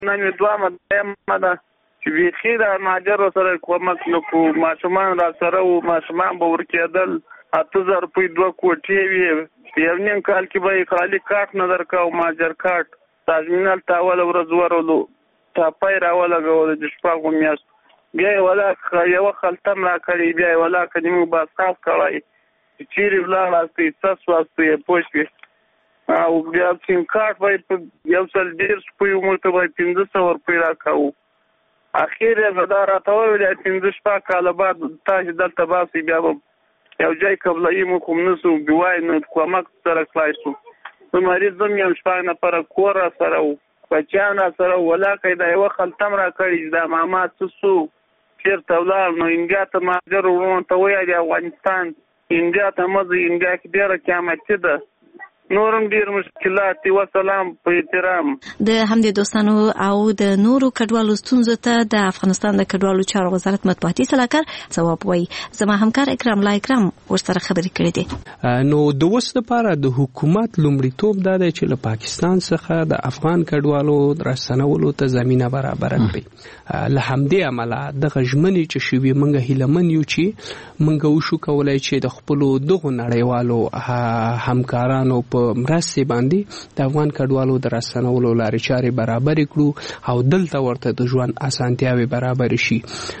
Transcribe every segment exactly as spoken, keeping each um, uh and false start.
نن دوه مده چې بیخي د مهاجر سره کومک نکو ماشومان را سره او ماشومان به ورکېدل اته زره روپۍ دوه کوټې وي یو نیم کال کې به خالي کارت نه درکاو مهاجر کارت تازمینال ته اوله ورځ ورولو ټاپی راولګول د شپږو میاشتو بیا یې ولاکه یوه خلطه م راکړې بیا یې ولاکه چې موږ باساس کړی چې چیرې ولاړاستئ څه سواستئ پوه شوې او بیا سیم کارت به یې یو سل ډېر روپۍ موږ ته به یې پنځه سوه روپۍ راکاوه اخیر یې دا راته وویل پنځه شپږ کاله بعد تاسې دلته باسئ بیا به یو ځای قبلوي موږ خو نه سو بیوای نو کومک سره خلاص شو په مریض هم یم شپږ نفره کور را سره و بچیان را سره و ولاکه دا یوه خلطه م راکړي چې دا ماما څه سو چېرته ولاړ نو انډیا ته مهاجر وروڼو ته ویل افغانستان انډیا ته مه ځئ انډیا کې ډېره قیامتي ده نورم ډیر مشکلات دي وسلام په احترام د همدې دوستانو او د نورو کډوالو ستونزو ته د افغانستان د کډوالو چارو وزارت مطبوعاتي سلاکار ځواب وایي زما همکار اکرام لا اکرام ورسره خبرې کړې دي نو د اوس لپاره د حکومت لومړیتوب دا دی چې له پاکستان څخه د افغان کډوالو راستنولو ته زمینه برابره کړي له همدې امله دغه ژمنې چې شوي موږ هیلهمن یو چې موږ وشو کولی چې د خپلو دغو نړیوالو همکارانو په مرستې باندې د افغان کډوالو د راستنولو لارې چارې برابرې کړو او دلته ورته د ژوند اسانتیاوې برابرې شي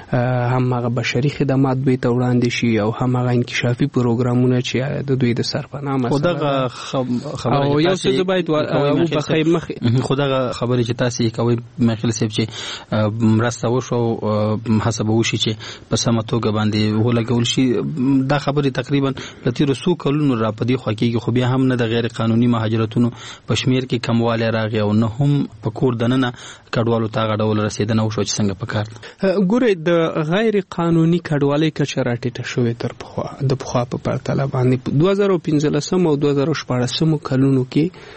هم هغه بشري خدمات دوی ته وړاندې شي او هم هغه انکشافي پروګرامونه چې د دوی د سرپناه مسله دغه خبره او یو څه باید وبخښئ مخې خو دغه خبرې چې تاسې یې کوئ میخیل صاحب چې مرسته وشو هڅه به وشي چې په سمه توګه باندې ولګول شي دا خبرې تقریبا له تېرو څو کلونو را په دې خوا کېږي خو بیا هم نه د غیر قانوني مهاجرتونو په شمیر کې کموالی راغی او نه هم په کور دننه کډوالو ته هغه ډول رسېدنه وشوه چې څنګه په کار ده ګورئ د غیر قانوني کډوالۍ کچه راټیټه شوې تر پخوا د پخوا په پرتله باندې په دوه زره پنځلسم او دوه زره شپاړسم کلونو کې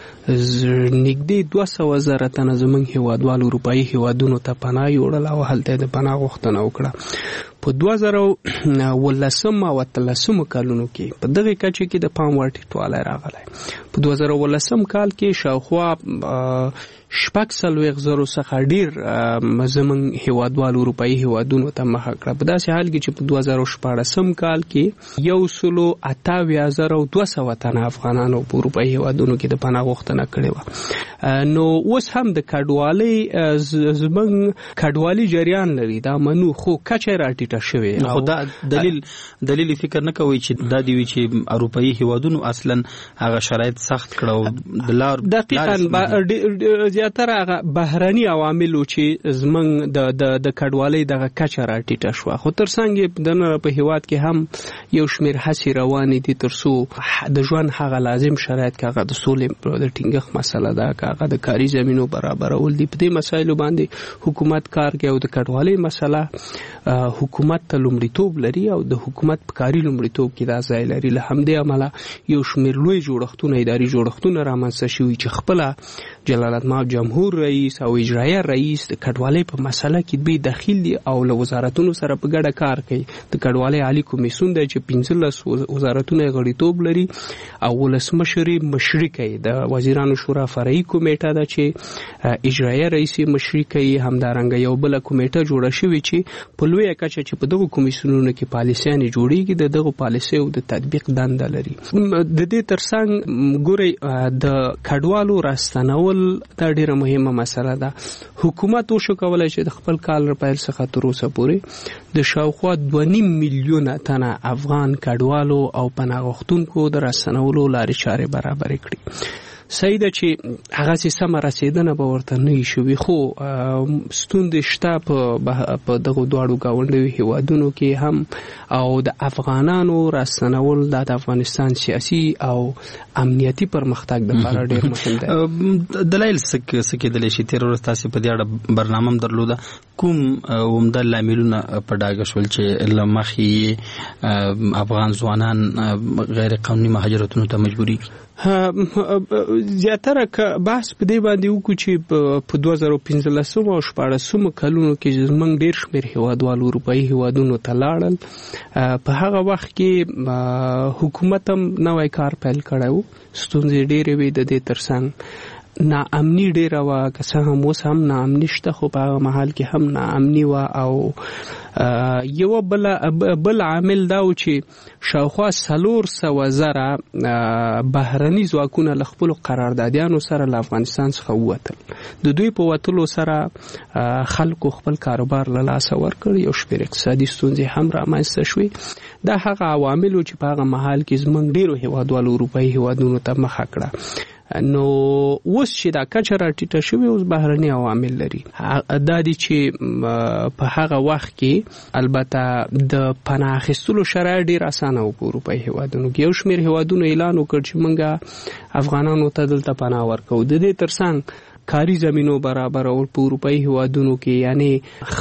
نږدې دوه سوه زره تنه زموږ هیوادوالو اروپایي هیوادونو ته پناه یوړل او هلته د پناه غوښتنه وکړه په دوه زره اوولسم او اتلسم کلونو کې په دغه کچه کې د پام وړ ټیټوالی راغلی په دوه زره اوولسم کال کې شاوخوا شپږ څلوېښت زرو څخه ډېر زموږ هیوادوالو اروپایي هیوادونو ته مخه کړه په داسې حال کې چې په دوه زره شپاړسم کال کې یو سلو اته اویا زره او دوه سوه تنه افغانانو په اروپایي هیوادونو کې د پناه غوښتنه کړې وه نو اوس هم د کډوالۍ زموږ کډوالي جریان لري دا منو خو کچه راټیټه شوې خو دا دلیل دلیل فکر نه کوي چې دا دی چې اروپایي هیوادونو اصلا هغه شرایط سخت کړو د لار دقیقاً زیاتره هغه بهرني عواملو چې زموږ د د د کډوالۍ دغه کچه راټیټه شوه خو تر څنګ د په هیواد کې هم یو شمېر هڅې روانې دي تر څو د ژوند هغه لازم شرایط که هغه د سولې د ټینګښت مسله ده که هغه د کاري زمینو برابرول دي په دې مسایلو باندې حکومت کار کوي او د کډوالۍ مسله حکومت ته لومړیتوب لري او د حکومت په کاري لومړیتوب کې دا ځای لري له همدې امله یو شمېر لوی جوړښتونه اداري جوړښتونه رامنځته شوي چې خپله جلالتمآب جمهور رئیس او اجرایه رئیس د کډوالۍ په مسله کې دوی دخیل دي او له وزارتونو سره په ګډه کار کوي د کډوالۍ عالي کمیسیون دی چې پنځلس وزارتونه یې غړیتوب لري او ولسمشر یې مشري کوي د وزیرانو شورا فرعي کمیټه ده چې اجرایه رئیس یې مشري کوي همدارنګه یو بله کمیټه جوړه شوې چې په لویه کچه چې په دغو کمیسیونونو کې پالیسیانې جوړېږي د دغو پالیسیو د تطبیق دنده لري د دې تر څنګ ګورئ د کډوالو راستنول دا ډیره مهمه مسله ده حکومت وشو کولی چې د خپل کال پیل څخه تر اوسه پورې د شاوخوا دوه نیم میلیونه تنه افغان کډوالو او پناه غوښتونکو د راستنولو لارې چارې برابرې کړي صحیح ده چې هغسې سمه رسېدنه به ورته نه وي شوي خو ستونزې شته په دغو دواړو ګاونډیو هیوادونو کې هم او د افغانانو راستنول دا د افغانستان سیاسي او امنیتي پرمختګ دپاره ډېر مهم دی دلایل څه کېدلی شي تېره ورځ تاسې په دې اړه برنامه هم درلوده کوم عمده لاملونه په ډاګه شول چې له مخې افغان ځوانان غیر قانوني مهاجرتونو ته مجبورېږي زیاتره که بحث په دې باندې وکړو چې په دوه زره پنځلسم او شپاړسم کلونو کې زموږ ډېر شمېر هیوادوالو اروپایي هیوادونو ته لاړل په هغه وخت کې حکومت هم نوی کار پیل کړی و ستونزې ډېرې وې د دې تر څنګ ناامني ډیره وه، که څه هم اوس هم ناامني شته، خو په هغه مهال کې هم ناامني وه. او یو بل بل عامل دا و چې شاوخوا څلور سوه زره بهرني ځواکونه له خپلو قراردادیانو سره له افغانستان څخه ووتل. د دوی په وتلو سره خلکو خپل کاروبار له لاسه ورکړ، یو شمېر اقتصادي ستونزې هم رامنځته شوې. دا هغه عوامل و چې په هغه مهال کې زموږ ډېرو هېوادوالو اروپایي هېوادونو ته مخه کړه. نو اوس چې دا کچه راټیټه شوې، اوس بهرني عوامل لري. دا دي چې په هغه وخت کې البته د پناه اخیستلو شرایط ډېر اسانه و په اروپایي هېوادونو کې. یو شمېر هېوادونو اعلان وکړ چې موږ افغانانو ته دلته پناه ورکوو. د دې ترڅنګ کاری زمینو برابرول په اروپایي هېوادونو کې، یعنی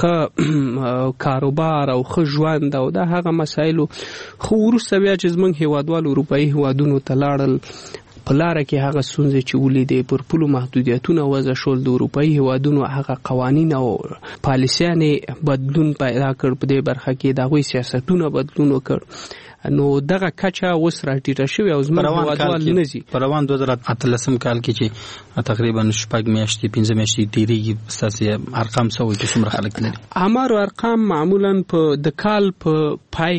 ښه کاروبار او ښه ژوند او دا هغه مسایلو. خو وروسته بیا چې زموږ هېوادوال اروپایي هېوادونو ته لاړل، په لاره کې هغه ستونزې چې ولیدې، پر پولو محدودیتونه وضع شول، د اروپایي هېوادونو هغه قوانین او پالیسیانې بدلون پیدا کړ. په دې برخه کې د هغوی سیاستونه بدلون وکړ. نو دغه کچه اوس راټیټه شوې او زموږ هېوادوال نه ځي. په روان دوه زره اتلسم کال کې چې تقریبا شپږ میاشتې پنځه میاشتې تېرېږي، ستاسې ارقام څه وایي چې څومره خلک لري؟ اعمارو ارقام معمولا په د کال په پای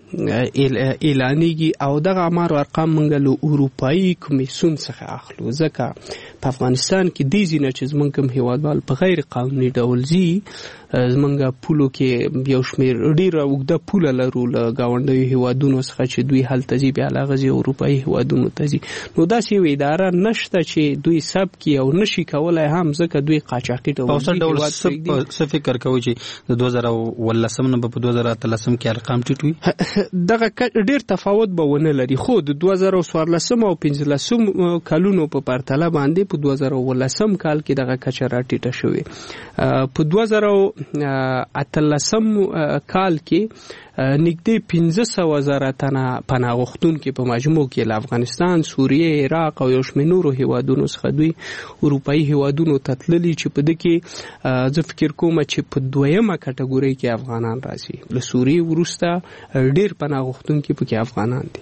کې اعلانېږي او دغه اعمارو ارقام موږ له اروپایي کمیسیون څخه اخلو، ځکه په افغانستان کې دې ځینه چې زموږ کوم هېوادوال په غیر قانوني ډول ځي، زموږ پولو کې یو شمېر ډېره اوږده پوله لرو له ګاونډیو هېوادونو څخه چې دوی هلته ځي، بیا له هغه ځي اروپایي هېوادونو ته ځي. نو داسې یوه اداره نشته چې دوی ثبت کړي او نشي کولی هم، ځکه دوی قاچاقي ډول دي. څه فکر کوئ چې د دوه زره اوولسم نه به په دوه زره اتلسم کې ارقام ټیټ وي؟ دغه ډېر تفاوت به ونه لري، خو د دوه زره څوارلسم او پنځلسم کلونو په پرتله باندې په دوه زره اوولسم کال کې دغه کچه راټیټه شوې. په دوه زره اتلسم کال کې نږدې پنځه سوه زره تنه پناه غوښتونکي په مجموع کې له افغانستان، سوریې، عراق او یو شمېر نورو هېوادونو څخه دوی اروپایي هېوادونو ته تللي، چې په دې کې زه فکر کوم چې په دویمه کټګورۍ کې افغانان راځي. له سوریې وروسته ډېر پناه غوښتونکي پکې افغانان دي.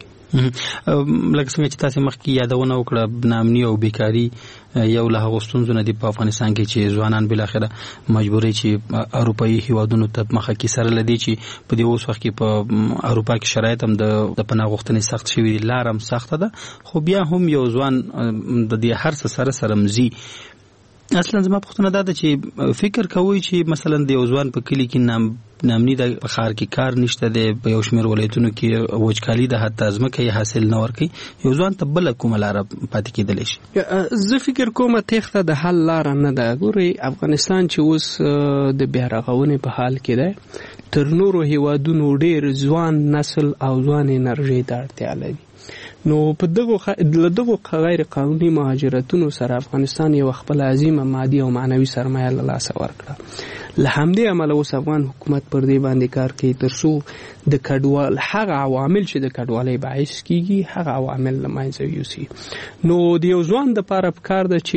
لکه څنګه چې تاسو مخکې یادونه وکړه، ناامني او بیکاري یو له هغو ستونزو نه دي په افغانستان کې چې ځوانان بالاخره مجبوري چې اروپایي هېوادونو ته مخه کې سره لدی چې په دې اوس وخت کې په اروپا کې شرایط هم د پناه غوښتنې سخت شوي، لار هم سخته ده، خو بیا هم یو ځوان د دې هر څه سره سره مزي. اصلا زما پوښتنه دا ده چې فکر کوئ چې مثلا د یو ځوان په کلي کې نام نامني د ښار کې کار نشته دی، په یو شمېر ولایتونو کې وچکالي ده، حتی ځمکه یې حاصل نه ورکوي، یو ځوان ته بله کومه لاره پاتې کېدلی شي؟ زه فکر کومه تېښته د حل لاره نه ده. ګورئ، افغانستان چې اوس د بیا رغونې په حال کې دی، تر نورو هېوادونو ډېر ځوان نسل او ځوان انرژۍ ته اړتیا لري. نو په دغو خ... له دغو غیر قانوني مهاجرتونو سره افغانستان یو خپل عظیمه مادي او معنوي سرمایه له لاسه ورکړه. له همدې امله اوس افغان حکومت پر دې باندې کار کوي تر څو د کډوال هغه عوامل چې د کډوالۍ باعث کیږي هغه عوامل له منځه یوسي. نو د یو ځوان دپاره پکار ده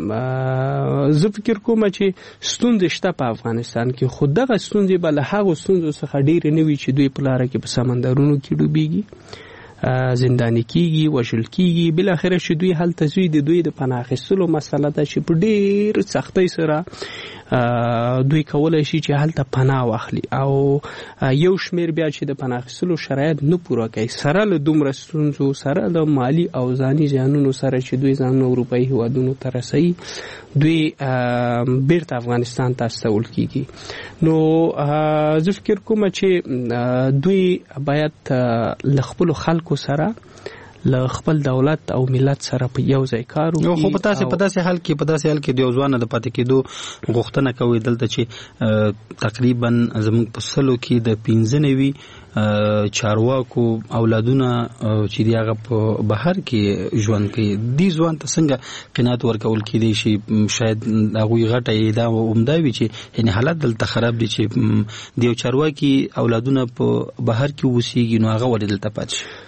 چې زه فکر کوم چې ستونزې شته په افغانستان کې، خو دغه ستونزې به له هغو ستونزو څخه ډېرې نه وي چې دوی په لاره کې په سمندرونو کې ډوبېږي، زنداني کیږي، وژل کیږي. بالاخره چې دوی هلته ځي، د دوی د پناه اخیستلو مسله ده چې په ډېر سختۍ سره دوی کولی شي چې هلته پناه واخلي، او یو شمېر بیا چې د پناه اخیستلو شرایط نه پوره کوي، سره له دومره ستونزو، سره له مالي او ځاني زیانونو سره چې دوی ځانونه اروپایي هېوادونو ته رسوي، دوی بیرته افغانستان ته استول کیږي. نو زه فکر کوم چې دوی باید له خپلو خلکو سره، له خپل دولت او ملت سره په یو ځای کار وکړي. خو په تاسې په داسې حال کې په داسې حال کې د یو ځوان د پاتې کېدو غوښتنه کوي دلته چې تقریبا زموږ په سلو کې د پنځه نوي چارواکو اولادونه چې دی هغه په بهر کې ژوند کوي، دې ځوان ته څنګه قناعت ورکول کېدی شي؟ شاید هغوی غټه دا عمده وي چې یعنې حالت دلته خراب دي چې د یو چارواکي اولادونه په بهر کې اوسېږي، نو هغه ولې دلته پاتې شي؟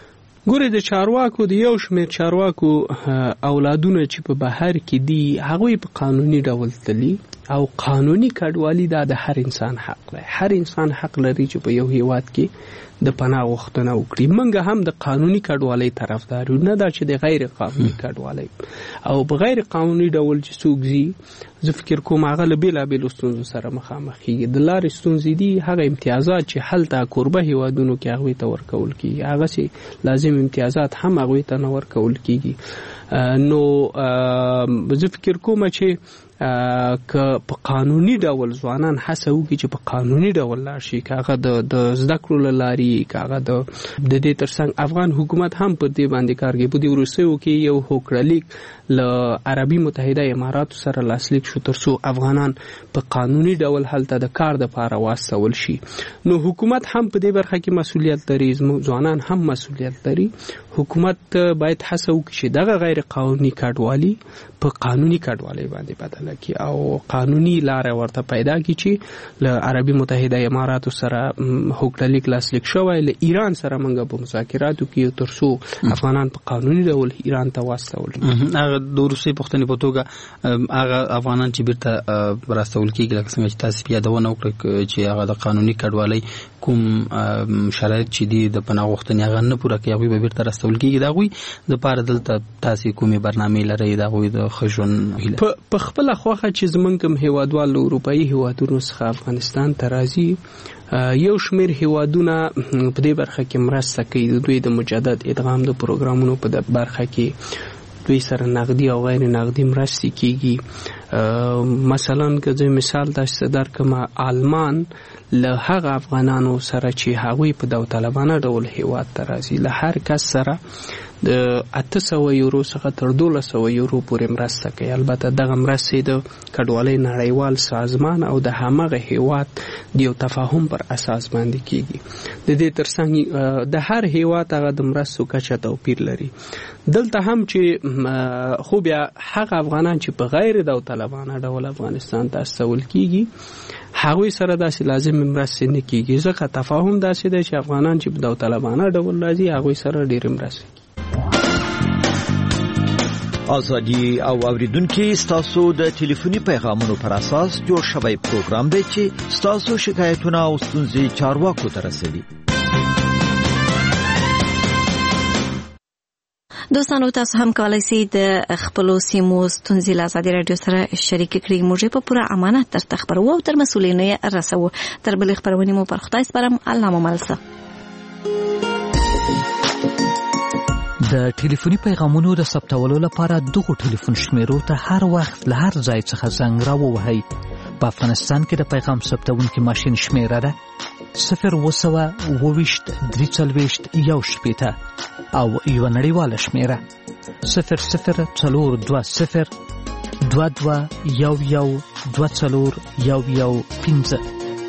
ګوره د چارواکو د یو شمېر چارواکو اولادونه چې په بهر کې دي هغوی په قانوني ډول تلي او قانوني کډوالي دا د هر انسان حق دی. هر انسان حق لري چې په یو هیواد کې د پناه غوښتنه وکړي. موږ هم د قانوني کډوالۍ طرفدار یو، نه دا چې د غیر قانوني کډوالۍ. او په غیر قانوني ډول چې څوک ځي زه فکر کوم هغه له بېلابېلو ستونزو سره مخامخ کېږي. د لارې ستونزې دي هغه امتیازات چې هلته کوربه هیوادونو کې هغوی ته ورکول کېږي، هغسې لازم امتیازات هم هغوی ته نه ورکول کېږي. نو زه فکر کوم چې که په قانوني ډول ځوانان هڅه وکړي چې په قانوني ډول لاړ شي، که هغه د زده کړو له لارې، که هغه د دې ترڅنګ افغان حکومت هم په دې باندې کار کوي. په دې وروستیو کې یو هوکړلیک له عربي متحده اماراتو سره لاسلیک شو تر څو افغانان په قانوني ډول هلته د کار دپاره واستول شي. نو حکومت هم په دې برخه کې مسؤلیت لري، زموږ ځوانان هم مسؤلیت لري. حکومت باید هڅه وکړي چې دغه غیر قانوني کډوالي په قانوني کډوالۍ باندې بدله کړي او قانوني لاره ورته پیدا کړي چې له عربي متحده اماراتو سره هوکړلیک لاسلیک شوی، له ایران سره موږ په مذاکراتو کې تر څو افغانان په قانوني ډول ایران ته واستول. هغه د وروستۍ پوښتنې په توګه هغه افغانان چې بیرته راستول کېږي لکه څنګه چې تاسو یادونه وکړه چې هغه د قانوني کډوالۍ کوم شرایط چې دي د پناه غوښتنې هغه نه پوره کوي، هغوی به بیرته راستول کېږي. د هغوی دپاره دلته تاسې کومې برنامې لرئ د هغوی د ښه ژوند هیله؟ په خپله خوښه چې زموږ کوم هیوادوال له اروپایي هیوادونو څخه افغانستان ته راځي، یو شمېر هیوادونه په دې برخه کې مرسته کوي. دوی د مجدد ادغام د پروګرامونو په برخه کې دوی سره نقدي او غیر نقدي مرستې کېږي. مثلا که زه مثال داسې درکړم، آلمان له هغه افغانانو سره چې هغوی په داوطلبانه ډول هیواد ته راځي، له هر کس سره د اته سوه یورو څخه تر دولس سوه یورو پورې مرسته کوي. البته دغه مرستې د کډوالۍ نړیوال سازمان او د همغه هیواد د یو تفاهم پر اساس باندې کېږي. د دې ترڅنګ د هر هیواد هغه د مرستو کچه توپیر لري. دلته هم چې خو بیا هغه افغانان چې په غیر داوطلبانه ډول افغانستان ته استول کېږي هغوی سره داسې لازم مرستې نه کېږي، ځکه تفاهم داسې دی چې افغانان چې په داوطلبانه ډول راځي هغوی سره ډېرې مرستې. ازادي او اوریدونکو ستاسو د ټلیفوني پیغامونو پر اساس جوړ شوی پروګرام دی چې ستاسو شکایتونه او ستونزې چارواکو ته رسوي. دوستانو تاسو هم کولای شئ د خپل سیمو ستونزې له ازادي رادیو سره شریک کړئ. موږ په پوره امانت درته خبرو او تر مسؤلینو یې رسوو. تر بلې خبرونې مو پر خدای سپارم. الله مو ملسه. د ټلیفوني پیغامونو د ثبتولو لپاره دغه ټلیفون شمیرو ته هر وخت له هر ځای څخه زنګ راووهئ. په افغانستان کې د پیغام ثبتونکي ماشین شمیره ده صفر اوه سوه اوه ویشت درې څلوېښت یو شپېته او یوه نړیواله شمیره صفر صفر څلور دوه صفر دوه دوه یو یو دوه څلور یو یو پنځه.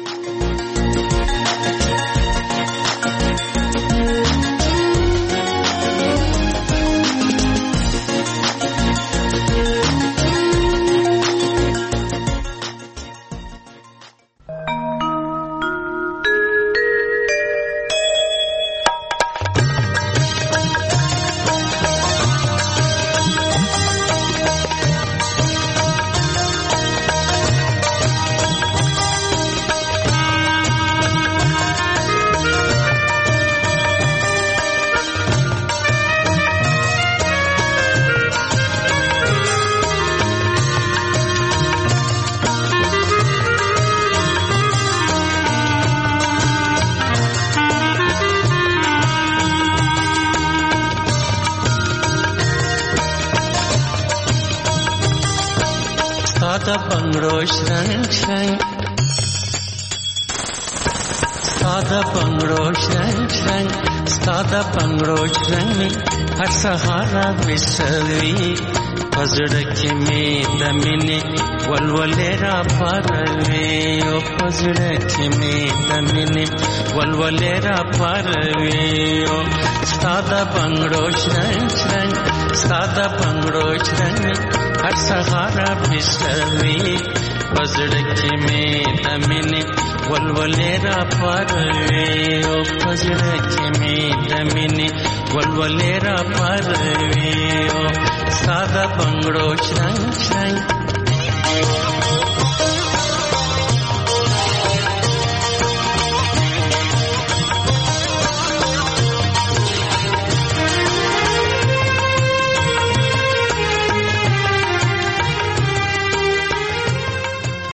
सहारा विसवी पजड़के में दमिने वलवलेरा पारवे ओ पजड़के में दमिने वलवलेरा पारवे ओ सादा बंगड़ो शरण शरण सादा बंगड़ो शरण हर सहारा विसवी पजड़के में दमिने वलवलेरा पारवे ओ पजड़के में दमिने ولولې را پروي او ساده بنگړو چرنګ چرنګ